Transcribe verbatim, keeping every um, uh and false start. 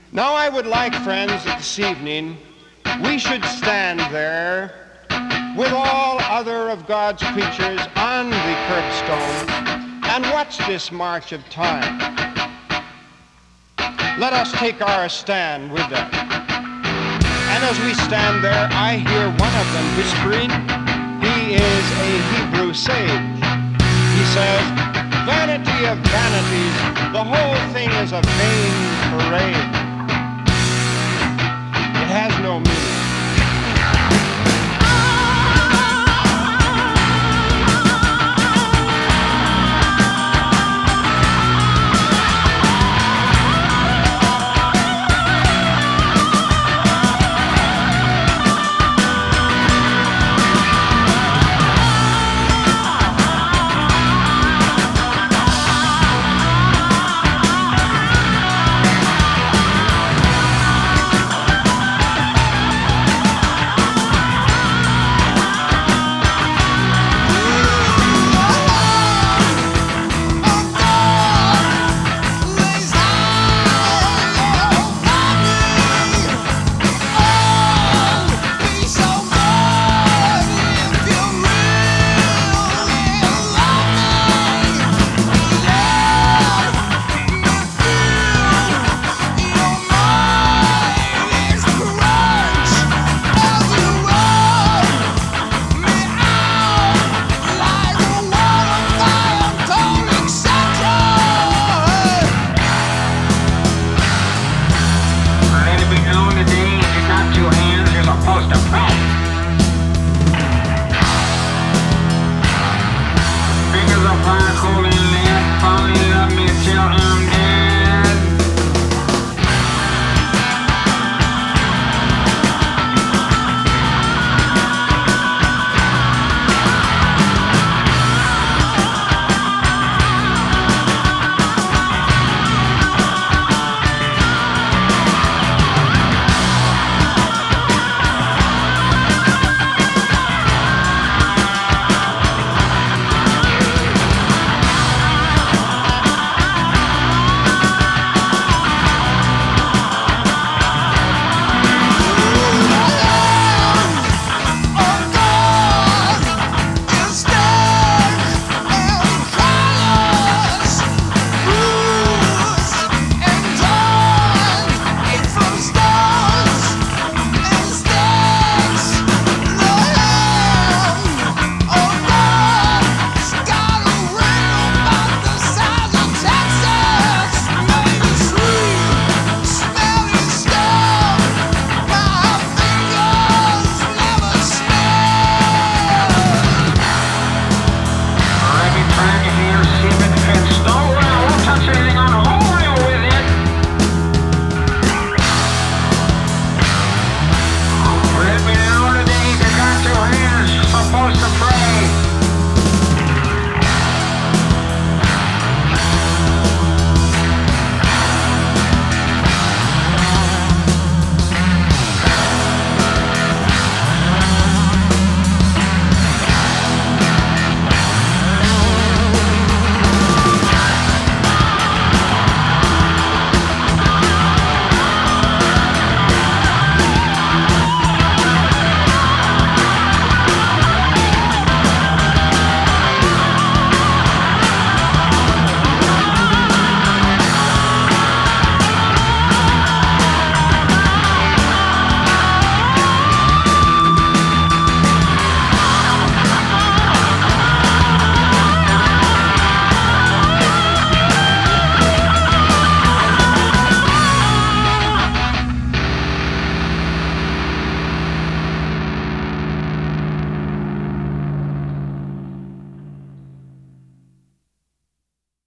Now I would like, friends, that this evening we should stand there with all other of God's creatures on the curbstone and watch this march of time. Let us take our stand with them. And as we stand there, I hear one of them whispering. He is a Hebrew sage. He says, "Vanity of vanities, the whole thing is a vain parade. It has no meaning." Let it be known today, if you're not two hands, you're supposed to pray.